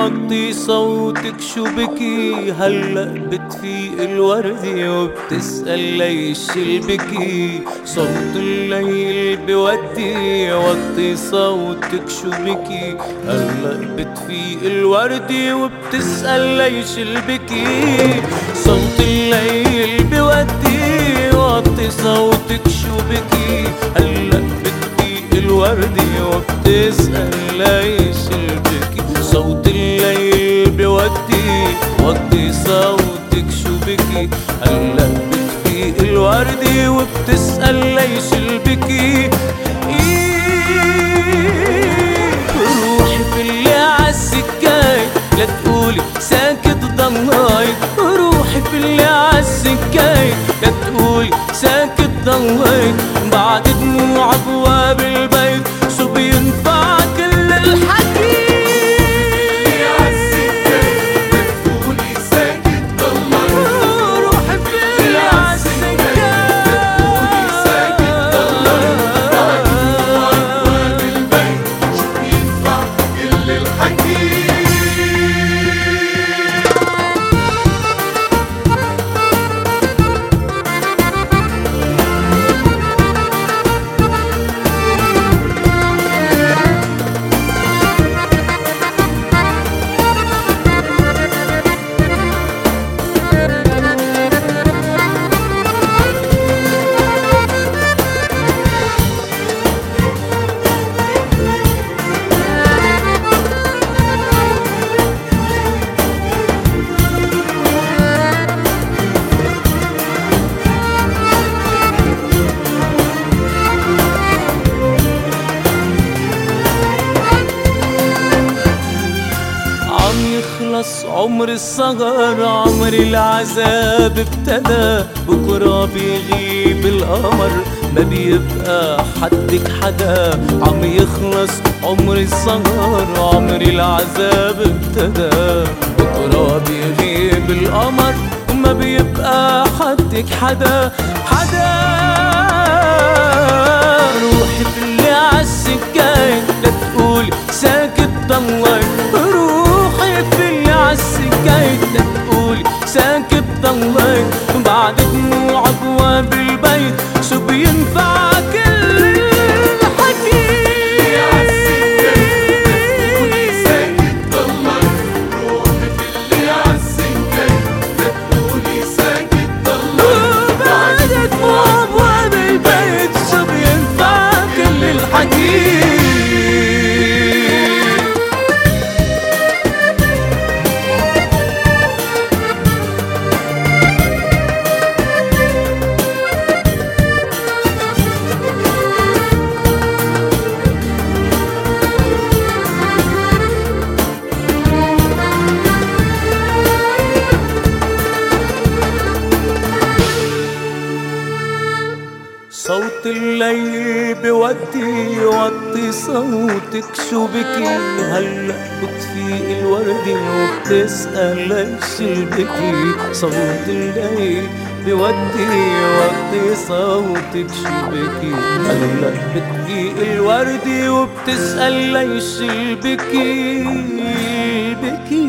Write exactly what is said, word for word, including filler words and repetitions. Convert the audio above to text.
وطي صوتك شو بكي، هلأ بتفيق الوردي وبتسأل ليش البكي. صوت الليل بودي وطي صوتك شو بكي، هلأ بتفيق الوردي وبتسأل ليش البكي. صوت الليل بودي وطي صوتك شو بكي، هلأ بتفيق الوردي وبتسأل ليش البكي. صوت الليل بودي وطي صوتك شو بكي، هلأ بتفيق الوردي وبتسأل ليش البكي. روحي في اللي عالسكاي لا تقولي ساكت ضليت، روحي في اللي عالسكاي لا تقولي ساكت ضليت. بعد دموع ابواب البيت شو بينفع كل الحكي. خلص عمر الصغر، عمر العذاب ابتدى. بكرة بيغيب القمر ما بيبقى حدك حدا. عم يخلص عمر الصغر، عمر العذاب ابتدى. بكرة بيغيب القمر وما بيبقى حدك حدا حدا. روحي في اللي عالسكاي لا تقولي ساكت ضليت، عالسكايت لا تقولي ساكت ضليت. بعد دموع ابواب البيت شو بينفع كل الحكي. عالسكايت لا تقولي ساكت ضليت، روحي في اللي عالسكايت لا تقولي ساكت ضليت. بعد دموع ابواب البيت شو بينفع كل الحكي. صوت الليل بودي وطي صوتك شو بكي، هلأ بتفيق الوردي وبتسأل ليش البكي. صوت الليل بودي وطي صوتك شو بكي، هلأ بتفيق الوردي وبتسأل ليش البكي البكي.